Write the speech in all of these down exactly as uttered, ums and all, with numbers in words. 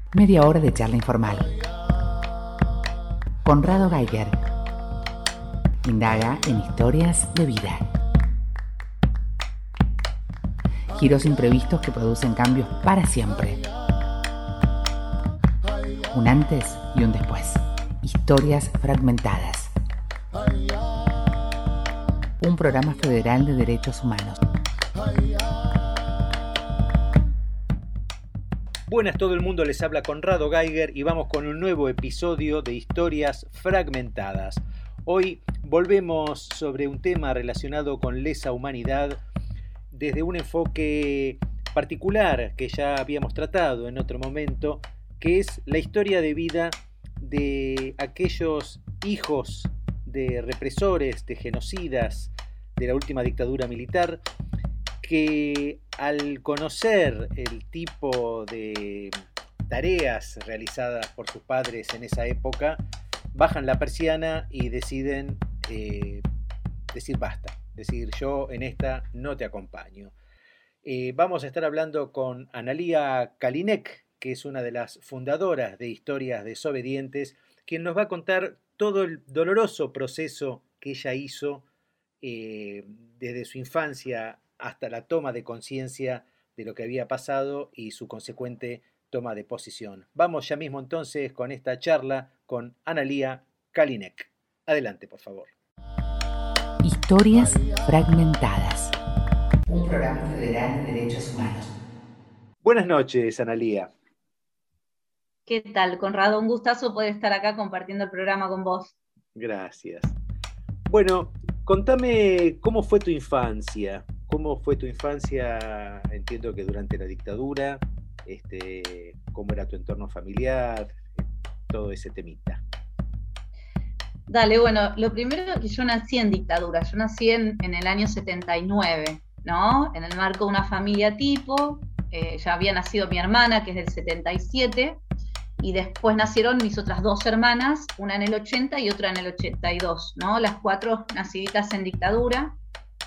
Media hora de charla informal. Conrado Geiger indaga en historias de vida. Giros imprevistos que producen cambios para siempre. Un antes y un después. Historias fragmentadas. Un programa federal de derechos humanos. Buenas, todo el mundo, les habla Conrado Geiger y vamos con un nuevo episodio de Historias Fragmentadas. Hoy volvemos sobre un tema relacionado con lesa humanidad desde un enfoque particular que ya habíamos tratado en otro momento, que es la historia de vida de aquellos hijos de represores, de genocidas de la última dictadura militar, que al conocer el tipo de tareas realizadas por sus padres en esa época, bajan la persiana y deciden eh, decir basta, decir yo en esta no te acompaño. Eh, vamos a estar hablando con Analía Kalinek, que es una de las fundadoras de Historias Desobedientes, quien nos va a contar todo el doloroso proceso que ella hizo eh, desde su infancia hasta la toma de conciencia de lo que había pasado y su consecuente toma de posición. Vamos ya mismo entonces con esta charla con Analía Kalinek. Adelante, por favor. Historias fragmentadas. Un programa federal de derechos humanos. Buenas noches, Analía. ¿Qué tal, Conrado? Un gustazo poder estar acá compartiendo el programa con vos. Gracias. Bueno, contame cómo fue tu infancia. ¿Cómo fue tu infancia? Entiendo que durante la dictadura, este, cómo era tu entorno familiar, todo ese temita. Dale, bueno, lo primero es que yo nací en dictadura, yo nací en, en el año setenta y nueve, ¿no? En el marco de una familia tipo, eh, ya había nacido mi hermana, que es del setenta y siete, y después nacieron mis otras dos hermanas, una en el ochenta y otra en el ochenta y dos, ¿no? Las cuatro naciditas en dictadura.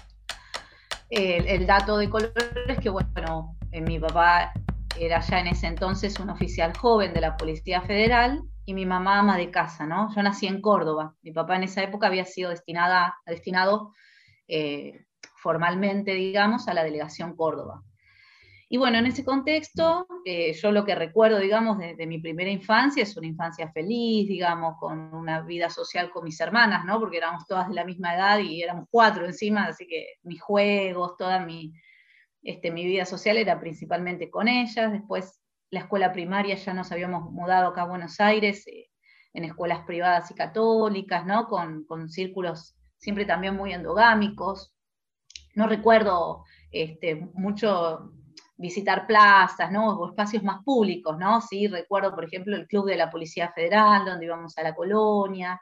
El, el dato de color es que, bueno, eh, mi papá era ya en ese entonces un oficial joven de la Policía Federal y mi mamá ama de casa, ¿no? Yo nací en Córdoba. Mi papá en esa época había sido destinada, destinado eh, formalmente, digamos, a la Delegación Córdoba. Y bueno, en ese contexto, eh, yo lo que recuerdo, digamos, de, de mi primera infancia es una infancia feliz, digamos, con una vida social con mis hermanas, ¿no? Porque éramos todas de la misma edad y éramos cuatro encima, así que mis juegos, toda mi, este, mi vida social era principalmente con ellas. Después, la escuela primaria ya nos habíamos mudado acá a Buenos Aires, eh, en escuelas privadas y católicas, ¿no? Con, con círculos siempre también muy endogámicos. No recuerdo este, mucho visitar plazas, ¿no? O espacios más públicos, ¿no? Sí, recuerdo, por ejemplo, el Club de la Policía Federal, donde íbamos a la colonia,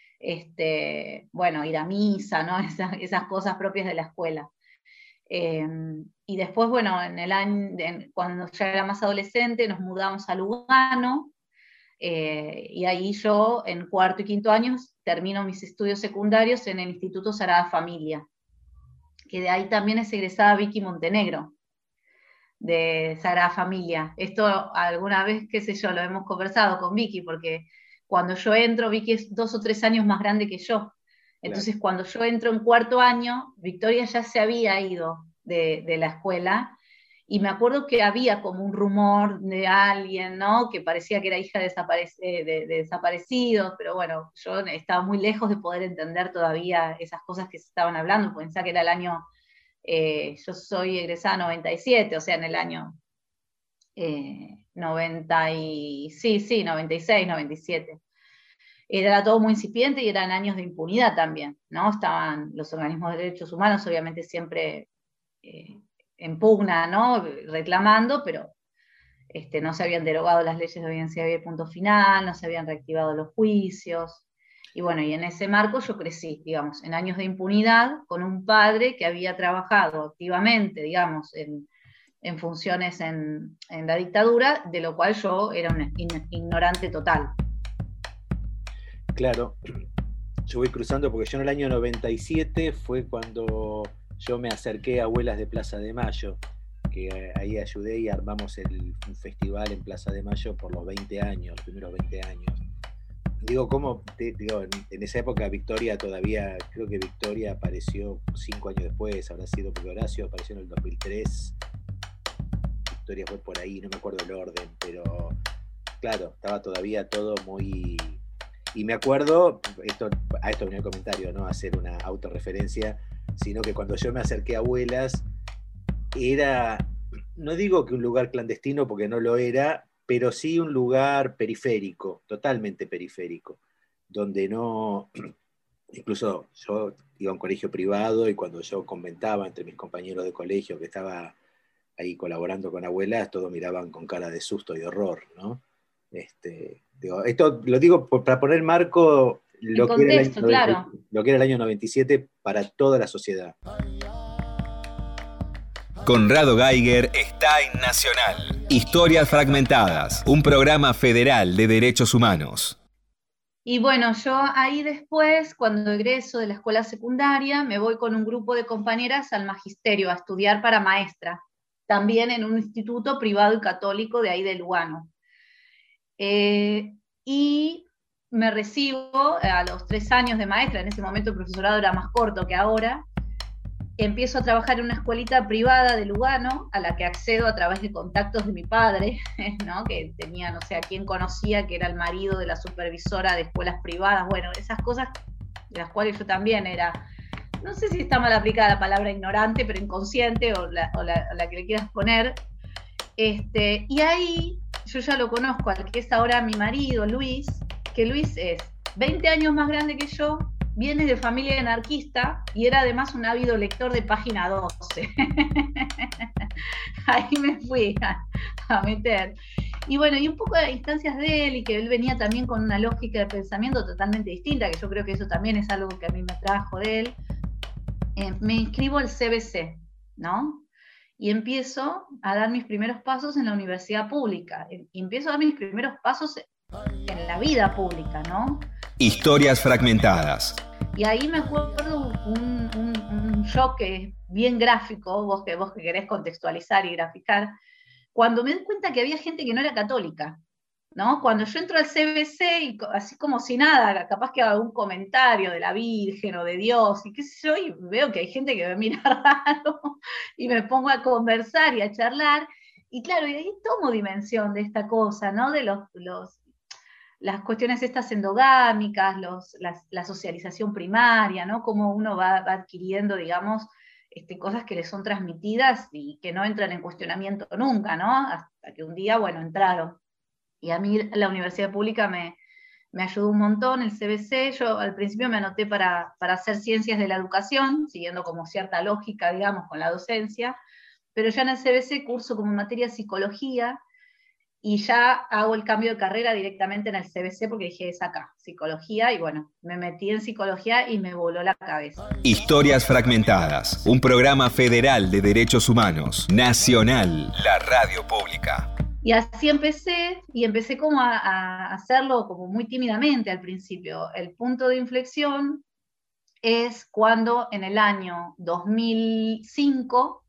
este, bueno, ir a misa, ¿no? Esas, esas cosas propias de la escuela. Eh, y después, bueno, en el año, en, cuando ya era más adolescente, nos mudamos a Lugano, eh, y ahí yo, en cuarto y quinto años, termino mis estudios secundarios en el Instituto Sagrada Familia, que de ahí también es egresada Vicky Montenegro, de Sagrada Familia. Esto alguna vez, qué sé yo, lo hemos conversado con Vicky, porque cuando yo entro, Vicky es dos o tres años más grande que yo. Entonces, claro, cuando yo entro en cuarto año, Victoria ya se había ido de, de la escuela, y me acuerdo que había como un rumor de alguien, ¿no? Que parecía que era hija de, desaparec- de, de desaparecidos, pero bueno, yo estaba muy lejos de poder entender todavía esas cosas que se estaban hablando, pensaba que era el año... Eh, yo soy egresada noventa y siete, o sea, en el año eh, noventa y, sí, sí, noventa y seis, noventa y siete. Era todo muy incipiente y eran años de impunidad también, ¿no? Estaban los organismos de derechos humanos, obviamente siempre eh, en pugna, ¿no? Reclamando, pero este, no se habían derogado las leyes de audiencia de punto final, no se habían reactivado los juicios. Y bueno, y en ese marco yo crecí, digamos, en años de impunidad, con un padre que había trabajado activamente, digamos, en, en funciones en, en la dictadura, de lo cual yo era un ignorante total. Claro, yo voy cruzando porque yo en el año noventa y siete fue cuando yo me acerqué a Abuelas de Plaza de Mayo, que ahí ayudé y armamos el, un festival en Plaza de Mayo por los veinte años, los primeros veinte años. Digo, ¿cómo? Te, digo, en, en esa época Victoria todavía, creo que Victoria apareció cinco años después, habrá sido porque Horacio apareció en el dos mil tres, Victoria fue por ahí, no me acuerdo el orden, pero claro, estaba todavía todo muy... Y me acuerdo, esto, a esto venía el comentario, no hacer una autorreferencia, sino que cuando yo me acerqué a Abuelas, era, no digo que un lugar clandestino porque no lo era, pero sí un lugar periférico, totalmente periférico, donde no, incluso yo iba a un colegio privado y cuando yo comentaba entre mis compañeros de colegio que estaba ahí colaborando con Abuelas, todos miraban con cara de susto y de horror, ¿no? Este, digo, esto lo digo por, para poner marco lo, En que era el contexto, año noventa, claro. lo que era el año noventa y siete para toda la sociedad. Conrado Geiger está en Nacional. Historias Fragmentadas, un programa federal de derechos humanos. Y bueno, yo ahí después, cuando egreso de la escuela secundaria, me voy con un grupo de compañeras al magisterio a estudiar para maestra, también en un instituto privado y católico de ahí de Lugano. Eh, y me recibo a los tres años de maestra, en ese momento el profesorado era más corto que ahora. Empiezo a trabajar en una escuelita privada de Lugano, a la que accedo a través de contactos de mi padre, ¿no? Que tenía, no sé a quién conocía, que era el marido de la supervisora de escuelas privadas, bueno, esas cosas de las cuales yo también era, no sé si está mal aplicada la palabra ignorante, pero inconsciente, o la, o la, o la que le quieras poner. Este, y ahí yo ya lo conozco, al que es ahora mi marido, Luis, que Luis es veinte años más grande que yo, viene de familia anarquista y era además un ávido lector de Página doce. Ahí me fui a, a meter. Y bueno, y un poco de instancias de él, y que él venía también con una lógica de pensamiento totalmente distinta, que yo creo que eso también es algo que a mí me atrajo de él. Eh, me inscribo al C B C, ¿no? Y empiezo a dar mis primeros pasos en la universidad pública. Y empiezo a dar mis primeros pasos en la vida pública, ¿no? Historias Fragmentadas. Y ahí me acuerdo un, un, un shock bien gráfico, vos que, vos que querés contextualizar y graficar, cuando me di cuenta que había gente que no era católica, ¿no? Cuando yo entro al C B C, y así como si nada, capaz que haga algún comentario de la Virgen o de Dios, y qué sé yo, y veo que hay gente que me mira raro, y me pongo a conversar y a charlar, y claro, y ahí tomo dimensión de esta cosa, ¿no? De los... los las cuestiones estas endogámicas, los, las, la socialización primaria, ¿no? Cómo uno va, va adquiriendo, digamos, este, cosas que le son transmitidas y que no entran en cuestionamiento nunca, ¿no? Hasta que un día, bueno, entraron. Y a mí la universidad pública me, me ayudó un montón, el C B C. Yo al principio me anoté para, para hacer ciencias de la educación, siguiendo como cierta lógica, digamos, con la docencia, pero ya en el C B C curso como materia psicología, y ya hago el cambio de carrera directamente en el C B C porque dije, es acá, psicología, y bueno, me metí en psicología y me voló la cabeza. Historias Fragmentadas, un programa federal de derechos humanos, Nacional, la radio pública. Y así empecé, y empecé como a, a hacerlo como muy tímidamente al principio. El punto de inflexión es cuando en el año dos mil cinco,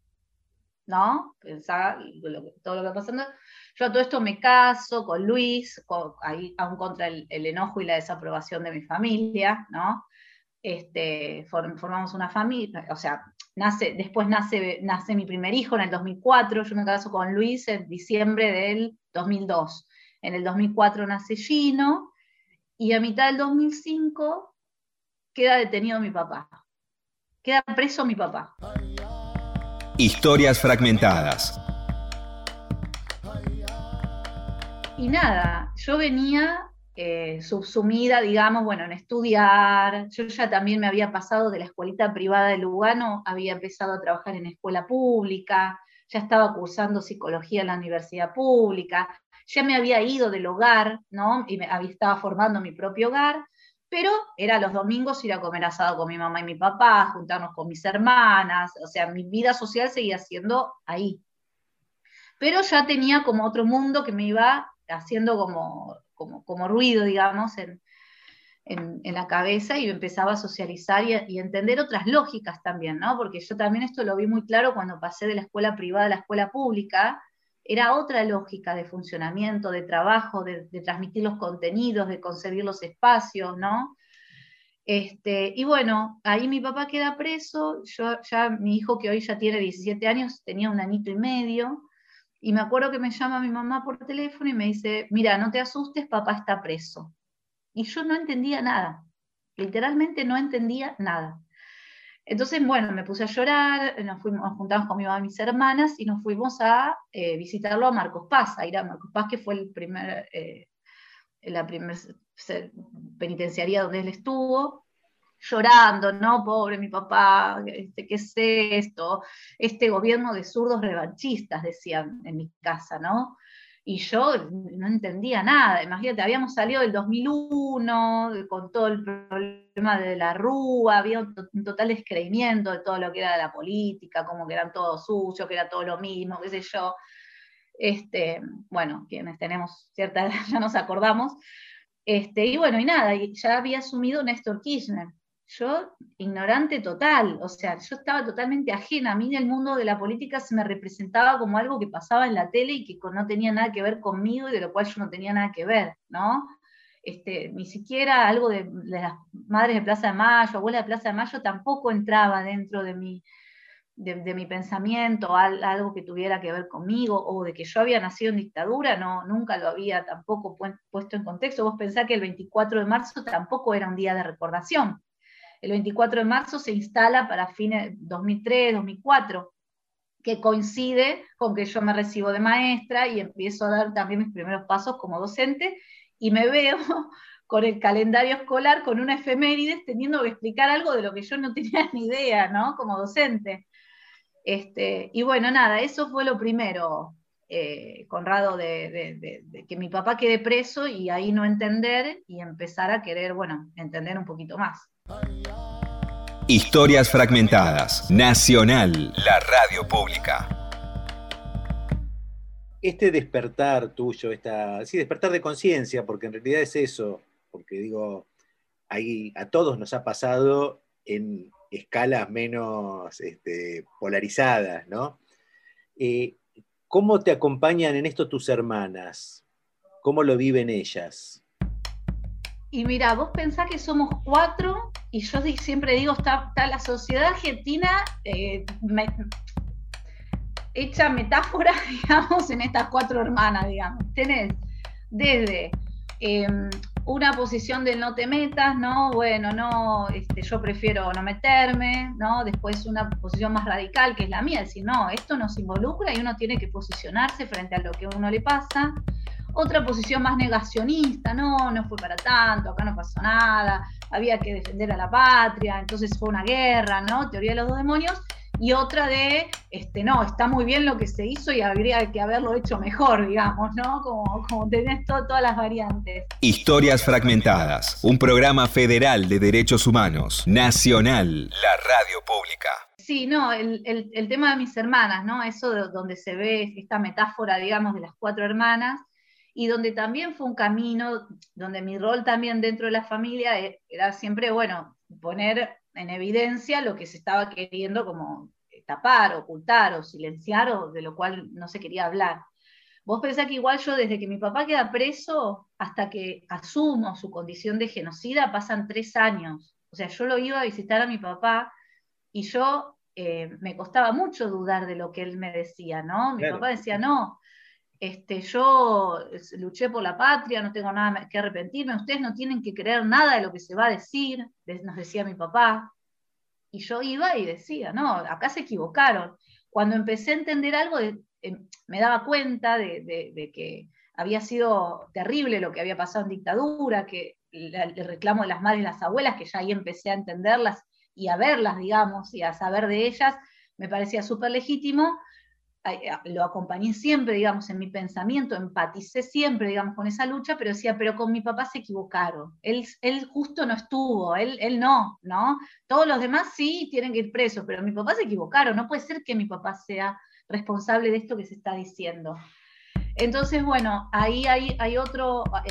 ¿no? Pensaba todo lo que está pasando. Yo a todo esto me caso con Luis, con, ahí, aún contra el, el enojo y la desaprobación de mi familia, ¿no? Este, form, formamos una familia, o sea, nace, después nace, nace mi primer hijo en el dos mil cuatro, yo me caso con Luis en diciembre del dos mil dos. En el dos mil cuatro nace Gino, y a mitad del dos mil cinco queda detenido mi papá. Queda preso mi papá. Historias Fragmentadas. Y nada, yo venía eh, subsumida, digamos, bueno, en estudiar. Yo ya también me había pasado de la escuelita privada de Lugano, había empezado a trabajar en escuela pública, ya estaba cursando psicología en la universidad pública, ya me había ido del hogar, ¿no? Y me, había, estaba formando mi propio hogar, pero era los domingos ir a comer asado con mi mamá y mi papá, juntarnos con mis hermanas, o sea, mi vida social seguía siendo ahí. Pero ya tenía como otro mundo que me iba haciendo como, como, como ruido, digamos, en, en, en la cabeza y empezaba a socializar y, y entender otras lógicas también, ¿no? Porque yo también esto lo vi muy claro cuando pasé de la escuela privada a la escuela pública. Era otra lógica de funcionamiento, de trabajo, de, de transmitir los contenidos, de concebir los espacios, ¿no? Este, y bueno, ahí mi papá queda preso, yo ya, mi hijo que hoy ya tiene diecisiete años, tenía un añito y medio, y me acuerdo que me llama mi mamá por teléfono y me dice, mira, no te asustes, papá está preso. Y yo no entendía nada, literalmente no entendía nada. Entonces, bueno, me puse a llorar, nos, fuimos, nos juntamos con mi mamá y mis hermanas, y nos fuimos a eh, visitarlo a Marcos Paz, a ir a Marcos Paz, que fue el primer... Eh, la primera penitenciaría donde él estuvo, llorando, ¿no? Pobre mi papá, este, ¿qué es esto? Este gobierno de zurdos revanchistas, decían en mi casa, ¿no? Y yo no entendía nada. Imagínate, habíamos salido del dos mil uno, con todo el problema de la Rúa, había un, un total descreimiento de todo lo que era la política, como que eran todos sucios, que era todo lo mismo, qué sé yo. Este, bueno, quienes tenemos cierta edad ya nos acordamos, este, y bueno, y nada, y ya había asumido Néstor Kirchner. Yo, ignorante total, o sea, yo estaba totalmente ajena. A mí el mundo de la política se me representaba como algo que pasaba en la tele y que no tenía nada que ver conmigo y de lo cual yo no tenía nada que ver, ¿no? Este, ni siquiera algo de, de las madres de Plaza de Mayo, abuelas de Plaza de Mayo, tampoco entraba dentro de mi De, de mi pensamiento, algo que tuviera que ver conmigo, o de que yo había nacido en dictadura, no, nunca lo había tampoco puesto en contexto. Vos pensás que el veinticuatro de marzo tampoco era un día de recordación. El veinticuatro de marzo se instala para fines de dos mil tres, dos mil cuatro, que coincide con que yo me recibo de maestra y empiezo a dar también mis primeros pasos como docente, y me veo con el calendario escolar, con una efemérides, teniendo que explicar algo de lo que yo no tenía ni idea, ¿no? Como docente. Este, y bueno, nada, eso fue lo primero, eh, Conrado, de, de, de, de que mi papá quede preso y ahí no entender y empezar a querer, bueno, entender un poquito más. Historias fragmentadas. Nacional, la radio pública. Este despertar tuyo, esta, sí, despertar de conciencia, porque en realidad es eso, porque digo, ahí a todos nos ha pasado en escalas menos este, polarizadas, ¿no? Eh, ¿Cómo te acompañan en esto tus hermanas? ¿Cómo lo viven ellas? Y mira, vos pensás que somos cuatro, y yo siempre digo, está, está la sociedad argentina eh, me, hecha metáfora, digamos, en estas cuatro hermanas, digamos. Tenés desde... Eh, una posición del no te metas, ¿no? Bueno, no, este, yo prefiero no meterme, ¿no? Después una posición más radical, que es la mía, decir, no, esto nos involucra y uno tiene que posicionarse frente a lo que a uno le pasa. Otra posición más negacionista, no, no fue para tanto, acá no pasó nada, había que defender a la patria, entonces fue una guerra, ¿no? Teoría de los dos demonios. Y otra de, este, no, está muy bien lo que se hizo y habría que haberlo hecho mejor, digamos, ¿no? Como, como tenés todo, todas las variantes. Historias fragmentadas, un programa federal de derechos humanos, nacional, la radio pública. Sí, no, el, el, el tema de mis hermanas, ¿no? Eso de donde se ve esta metáfora, digamos, de las cuatro hermanas, y donde también fue un camino, donde mi rol también dentro de la familia era siempre, bueno, poner en evidencia lo que se estaba queriendo como tapar, ocultar o silenciar, o de lo cual no se quería hablar. Vos pensás que igual yo, desde que mi papá queda preso hasta que asumo su condición de genocida, pasan tres años. O sea, yo lo iba a visitar a mi papá y yo eh, me costaba mucho dudar de lo que él me decía, ¿no? Mi claro. papá decía, no, este, yo luché por la patria, no tengo nada que arrepentirme, ustedes no tienen que creer nada de lo que se va a decir, nos decía mi papá. Y yo iba y decía, no, acá se equivocaron. Cuando empecé a entender algo, de, eh, me daba cuenta de, de, de que había sido terrible lo que había pasado en dictadura, que el reclamo de las madres y las abuelas, que ya ahí empecé a entenderlas y a verlas, digamos, y a saber de ellas, me parecía súper legítimo. Lo acompañé siempre, digamos, en mi pensamiento, empaticé siempre, digamos, con esa lucha, pero decía, pero con mi papá se equivocaron, él, él justo no estuvo, él, él no, ¿no? Todos los demás sí tienen que ir presos, pero mi papá se equivocaron, no puede ser que mi papá sea responsable de esto que se está diciendo. Entonces, bueno, ahí hay, hay otro,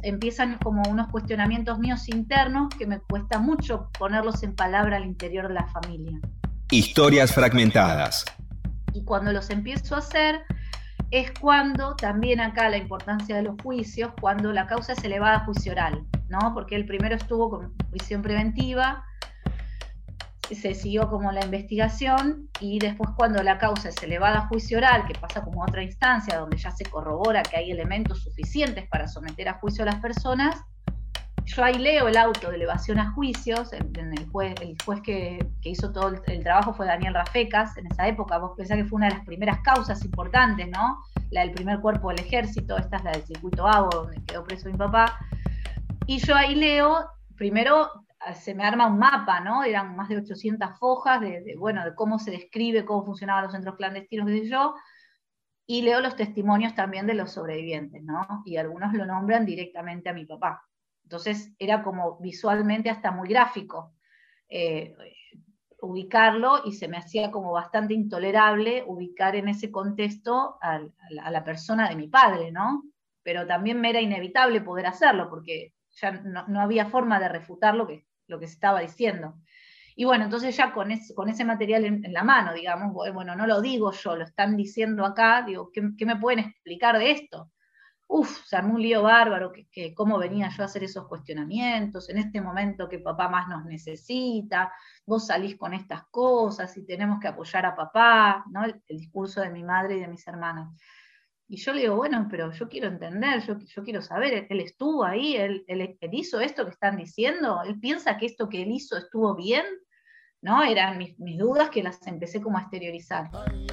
empiezan como unos cuestionamientos míos internos que me cuesta mucho ponerlos en palabra al interior de la familia. Historias fragmentadas. Y cuando los empiezo a hacer, es cuando también acá la importancia de los juicios, cuando la causa es elevada a juicio oral, ¿no? Porque el primero estuvo con prisión preventiva, se siguió como la investigación, y después cuando la causa es elevada a juicio oral, que pasa como otra instancia donde ya se corrobora que hay elementos suficientes para someter a juicio a las personas, yo ahí leo el auto de elevación a juicios. En el juez, el juez que, que hizo todo el, el trabajo fue Daniel Rafecas. En esa época, vos pensás que fue una de las primeras causas importantes, ¿no? La del primer cuerpo del ejército, esta es la del circuito Avo, donde quedó preso mi papá. Y yo ahí leo, primero se me arma un mapa, ¿no? Eran más de ochocientas fojas de, de, bueno, de cómo se describe, cómo funcionaban los centros clandestinos, qué sé yo, y leo los testimonios también de los sobrevivientes, ¿no? Y algunos lo nombran directamente a mi papá. Entonces era como visualmente hasta muy gráfico eh, ubicarlo, y se me hacía como bastante intolerable ubicar en ese contexto a, a la persona de mi padre, ¿no? Pero también me era inevitable poder hacerlo, porque ya no, no había forma de refutar lo que, lo que se estaba diciendo. Y bueno, entonces ya con, es, con ese material en, en la mano, digamos, bueno, no lo digo yo, lo están diciendo acá, digo, ¿qué, qué me pueden explicar de esto? Uf, se armó un lío bárbaro, que, que cómo venía yo a hacer esos cuestionamientos, en este momento que papá más nos necesita, vos salís con estas cosas y tenemos que apoyar a papá, ¿no? El, el discurso de mi madre y de mis hermanas. Y yo le digo, bueno, pero yo quiero entender, yo, yo quiero saber, él, él estuvo ahí, él, él, él hizo esto que están diciendo, él piensa que esto que él hizo estuvo bien, ¿no? Eran mis, mis dudas, que las empecé como a exteriorizar.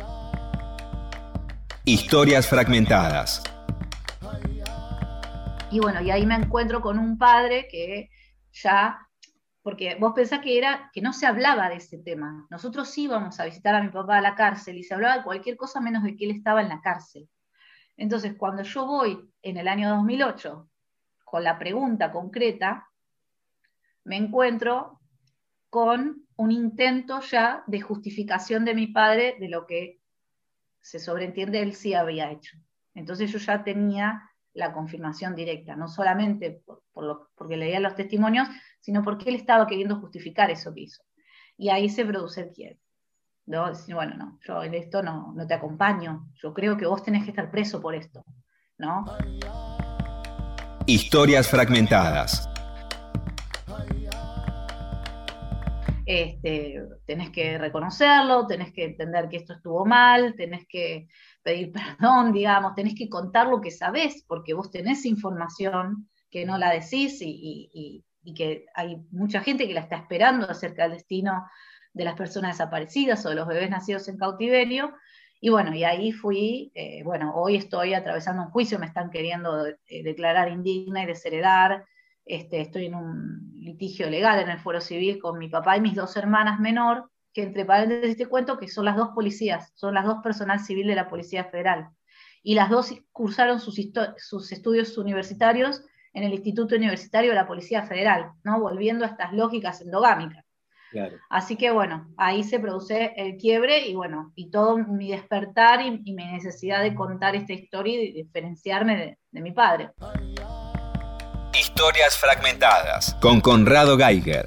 Historias fragmentadas. Y bueno, y ahí me encuentro con un padre que ya, porque vos pensás que era, que no se hablaba de ese tema. Nosotros íbamos a visitar a mi papá a la cárcel y se hablaba de cualquier cosa menos de que él estaba en la cárcel. Entonces, cuando yo voy en el año dos mil ocho con la pregunta concreta, me encuentro con un intento ya de justificación de mi padre de lo que se sobreentiende él sí había hecho. Entonces yo ya tenía la confirmación directa, no solamente por, por lo, porque leía los testimonios, sino porque él estaba queriendo justificar eso que hizo. Y ahí se produce el quiebre. ¿No? Decir, bueno, no, yo en esto no, no te acompaño, yo creo que vos tenés que estar preso por esto, ¿no? Historias fragmentadas. Este, tenés que reconocerlo, tenés que entender que esto estuvo mal, tenés que pedir perdón, digamos, tenés que contar lo que sabés, porque vos tenés información que no la decís, y, y, y, y que hay mucha gente que la está esperando acerca del destino de las personas desaparecidas o de los bebés nacidos en cautiverio. Y bueno, y ahí fui, eh, bueno, hoy estoy atravesando un juicio, me están queriendo eh, declarar indigna y desheredar. Este, estoy en un litigio legal en el fuero civil con mi papá y mis dos hermanas menor, que entre paréntesis te cuento que son las dos policías, son las dos personal civil de la Policía Federal, y las dos cursaron sus, sus estudios universitarios en el Instituto Universitario de la Policía Federal, ¿no? Volviendo a estas lógicas endogámicas. Claro. Así que bueno, ahí se produce el quiebre, y bueno, y todo mi despertar y, y mi necesidad de contar esta historia y de diferenciarme de, de mi padre. Historias fragmentadas con Conrado Geiger.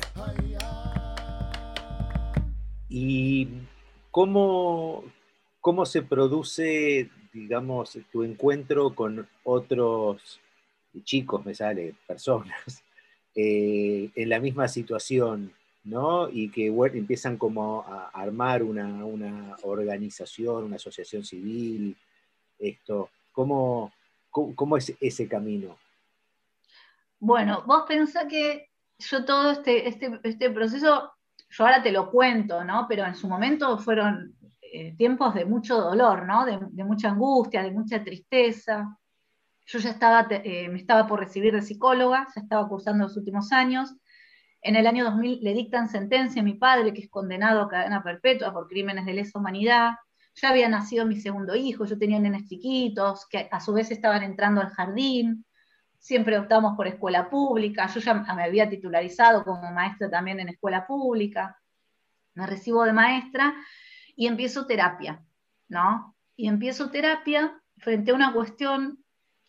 ¿Y cómo, cómo se produce, digamos, tu encuentro con otros chicos, me sale, personas, eh, en la misma situación, ¿no? Y que bueno, empiezan como a armar una, una organización, una asociación civil, esto, ¿cómo, cómo, cómo es ese camino? Bueno, vos pensás que yo todo este, este, este proceso, yo ahora te lo cuento, ¿no? Pero en su momento fueron eh, tiempos de mucho dolor, ¿no? De, de mucha angustia, de mucha tristeza. Yo ya estaba, eh, me estaba por recibir de psicóloga, ya estaba cursando los últimos años. En el año dos mil le dictan sentencia a mi padre, que es condenado a cadena perpetua por crímenes de lesa humanidad. Ya había nacido mi segundo hijo, yo tenía nenes chiquitos, que a su vez estaban entrando al jardín. Siempre optamos por escuela pública, yo ya me había titularizado como maestra también en escuela pública, me recibo de maestra y empiezo terapia, ¿no? Y empiezo terapia frente a una cuestión, yo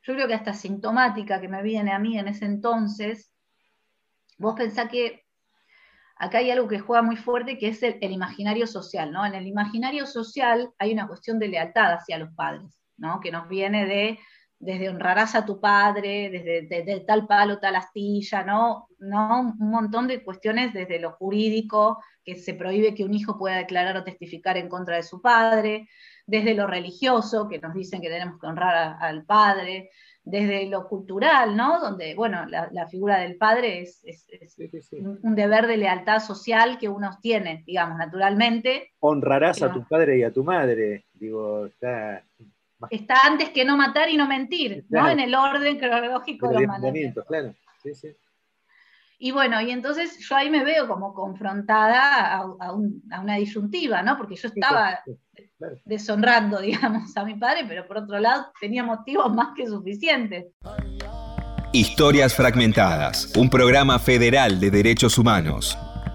yo creo que hasta sintomática que me viene a mí en ese entonces. Vos pensás que acá hay algo que juega muy fuerte, que es el, el imaginario social, ¿no? En el imaginario social hay una cuestión de lealtad hacia los padres, ¿no? Que nos viene de, desde honrarás a tu padre, desde, desde tal palo, tal astilla, ¿no? ¿no? Un montón de cuestiones desde lo jurídico, que se prohíbe que un hijo pueda declarar o testificar en contra de su padre, desde lo religioso, que nos dicen que tenemos que honrar a, al padre, desde lo cultural, ¿no? Donde, bueno, la, la figura del padre es, es, es sí, sí, sí. Un, un deber de lealtad social que uno tiene, digamos, naturalmente. Honrarás pero, a tu padre y a tu madre, digo, está... Está antes que no matar y no mentir, claro. ¿no? En el orden cronológico de los mandamientos. Claro, sí, sí. Y bueno, y entonces yo ahí me veo como confrontada a, a, un, a una disyuntiva, ¿no? Porque yo estaba sí, sí, claro. deshonrando, digamos, a mi padre, pero por otro lado tenía motivos más que suficientes. Historias Fragmentadas, un programa federal de derechos humanos.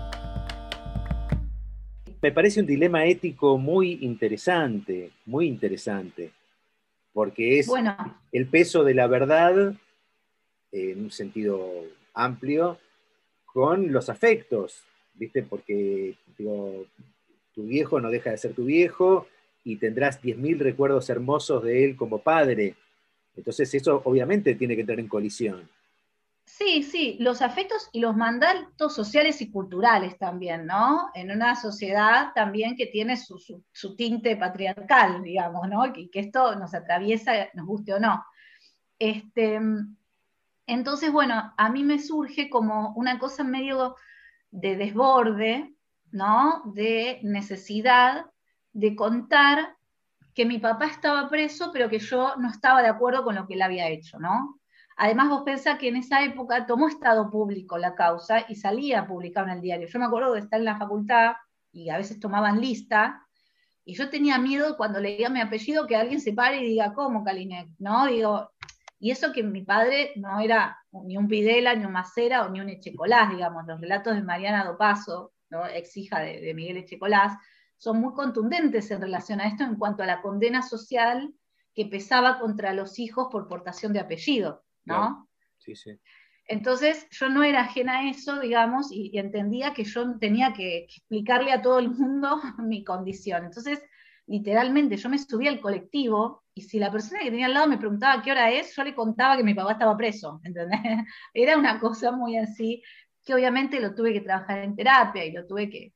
Me parece un dilema ético muy interesante, muy interesante, porque es bueno. el peso de la verdad, eh, en un sentido amplio, con los afectos, ¿viste? Porque digo, tu viejo no deja de ser tu viejo y tendrás diez mil recuerdos hermosos de él como padre. Entonces eso obviamente tiene que entrar en colisión. Sí, sí, los afectos y los mandatos sociales y culturales también, ¿no? En una sociedad también que tiene su, su, su tinte patriarcal, digamos, ¿no? Y que esto nos atraviesa, nos guste o no. Este, entonces, bueno, a mí me surge como una cosa medio de desborde, ¿no? De necesidad de contar que mi papá estaba preso, pero que yo no estaba de acuerdo con lo que él había hecho, ¿no? Además, vos pensás que en esa época tomó estado público la causa y salía publicado en el diario. Yo me acuerdo de estar en la facultad y a veces tomaban lista, y yo tenía miedo cuando leía mi apellido que alguien se pare y diga, ¿cómo Kalinek? ¿No? Digo, y eso que mi padre no era ni un Videla, ni un Macera, o ni un Echecolás, digamos. Los relatos de Mariana Dopazo, ¿no? Ex hija de, de Miguel Echecolás, son muy contundentes en relación a esto en cuanto a la condena social que pesaba contra los hijos por portación de apellido, ¿no? Claro. Sí, sí. Entonces yo no era ajena a eso, digamos, y, y entendía que yo tenía que, que explicarle a todo el mundo mi condición. Entonces, literalmente, yo me subí al colectivo y si la persona que tenía al lado me preguntaba qué hora es, yo le contaba que mi papá estaba preso, ¿entendés? Era una cosa muy así, que obviamente lo tuve que trabajar en terapia y lo tuve que,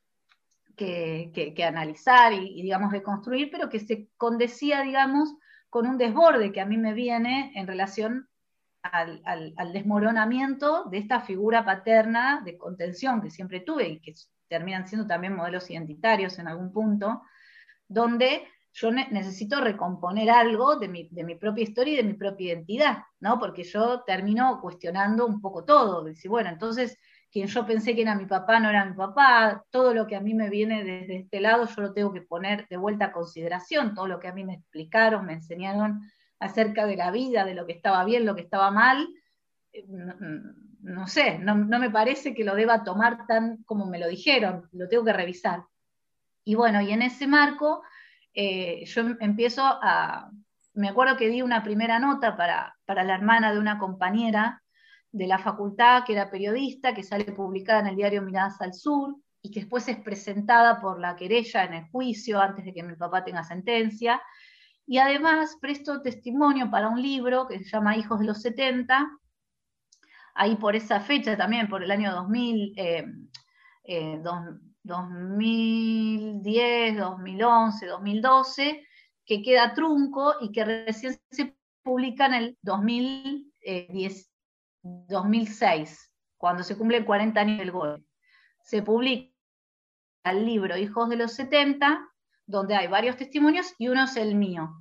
que, que, que analizar y, y, digamos, reconstruir, pero que se condecía, digamos, con un desborde que a mí me viene en relación Al, al, al desmoronamiento de esta figura paterna de contención que siempre tuve y que terminan siendo también modelos identitarios en algún punto, donde yo ne necesito recomponer algo de mi, de mi propia historia y de mi propia identidad, ¿no? Porque yo termino cuestionando un poco todo, decir, bueno, entonces quien yo pensé que era mi papá no era mi papá, todo lo que a mí me viene desde este lado yo lo tengo que poner de vuelta a consideración, todo lo que a mí me explicaron, me enseñaron acerca de la vida, de lo que estaba bien, lo que estaba mal, no, no sé, no, no me parece que lo deba tomar tan como me lo dijeron, lo tengo que revisar. Y bueno, y en ese marco eh, yo empiezo a, me acuerdo que di una primera nota para, para la hermana de una compañera de la facultad, que era periodista, que sale publicada en el diario Miradas al Sur, y que después es presentada por la querella en el juicio, antes de que mi papá tenga sentencia. Y además presto testimonio para un libro que se llama Hijos de los setenta, ahí por esa fecha también, por el año dos mil, eh, eh, dos, dos mil diez, dos mil once, dos mil doce, que queda trunco y que recién se publica en el dos mil diez, dos mil seis, cuando se cumplen cuarenta años del golpe. Se publica el libro Hijos de los setenta, donde hay varios testimonios y uno es el mío,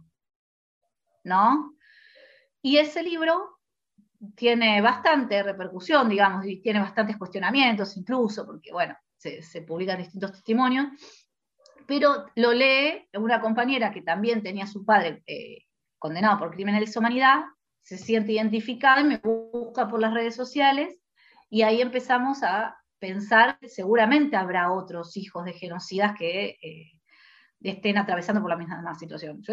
¿no? Y ese libro tiene bastante repercusión, digamos, y tiene bastantes cuestionamientos incluso, porque, bueno, se, se publican distintos testimonios, pero lo lee una compañera que también tenía a su padre eh, condenado por crímenes de lesa humanidad, se siente identificada y me busca por las redes sociales, y ahí empezamos a pensar que seguramente habrá otros hijos de genocidas que... Eh, estén atravesando por la misma situación. Yo esto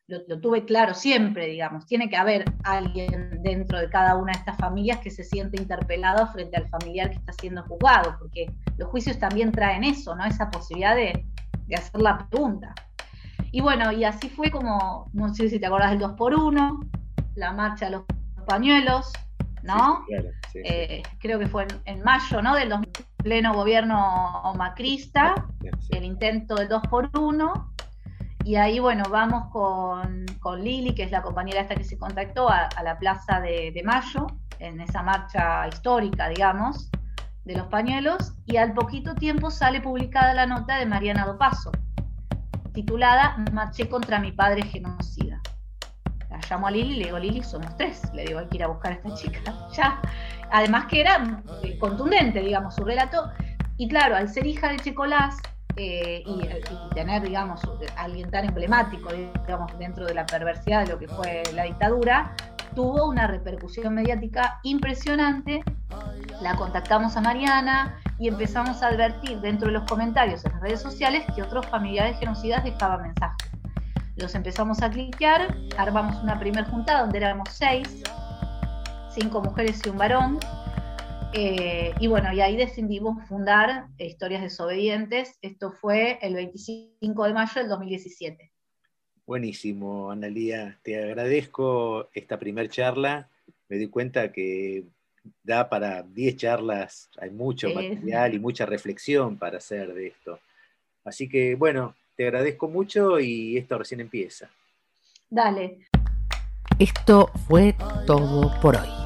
lo, lo tuve claro siempre, digamos, tiene que haber alguien dentro de cada una de estas familias que se siente interpelado frente al familiar que está siendo juzgado, porque los juicios también traen eso, ¿no? Esa posibilidad de, de hacer la pregunta. Y bueno, y así fue como, no sé si te acordás del dos por uno, la marcha de los pañuelos, ¿no? Sí, sí, claro, sí, eh, sí. Creo que fue en, en mayo, ¿no? Del dos mil, pleno gobierno macrista, sí, sí. El intento del dos por uno. Y ahí, bueno, vamos con, con Lili, que es la compañera esta que se contactó, a, a la Plaza de, de Mayo, en esa marcha histórica, digamos, de los pañuelos, y al poquito tiempo sale publicada la nota de Mariana Dopazo, titulada "Marché contra mi padre genocida". La llamo a Lili y le digo, Lili, somos tres, le digo, hay que ir a buscar a esta chica, ya. Además que era contundente, digamos, su relato, y claro, al ser hija de Checolás, Eh, y, y tener, digamos, alguien tan emblemático, digamos, dentro de la perversidad de lo que fue la dictadura, tuvo una repercusión mediática impresionante. La contactamos a Mariana y empezamos a advertir dentro de los comentarios en las redes sociales que otros familiares genocidas dejaban mensajes. Los empezamos a cliquear, armamos una primer juntada donde éramos seis, cinco mujeres y un varón. Eh, y bueno, y ahí decidimos fundar Historias Desobedientes. Esto fue el veinticinco de mayo del dos mil diecisiete. Buenísimo, Analía. Te agradezco esta primer charla. Me di cuenta que da para diez charlas. Hay mucho sí. material y mucha reflexión para hacer de esto. Así que, bueno, te agradezco mucho y esto recién empieza. Dale. Esto fue todo por hoy.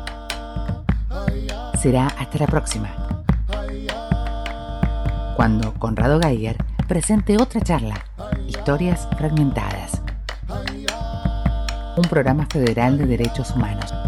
Será hasta la próxima, cuando Conrado Geiger presente otra charla, Historias Fragmentadas, un programa federal de derechos humanos.